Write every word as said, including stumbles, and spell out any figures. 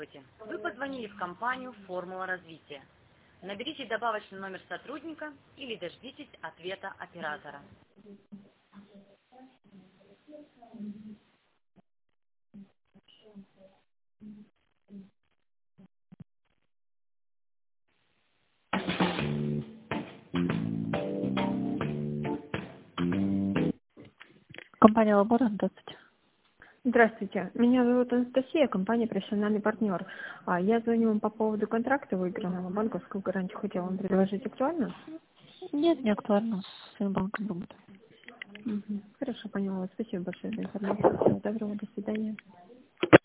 Вы позвонили в компанию «Формула развития». Наберите добавочный номер сотрудника или дождитесь ответа оператора. Компания «Лабора», здравствуйте. Здравствуйте, меня зовут Анастасия, компания «Профессиональный партнер». А, Я звоню вам по поводу контракта выигранного, банковскую гарантию хотела вам предложить. Актуально? Нет, не актуально, с своим банком работаю. Мгм. Хорошо, поняла. Спасибо большое за информацию. Всего доброго, до свидания.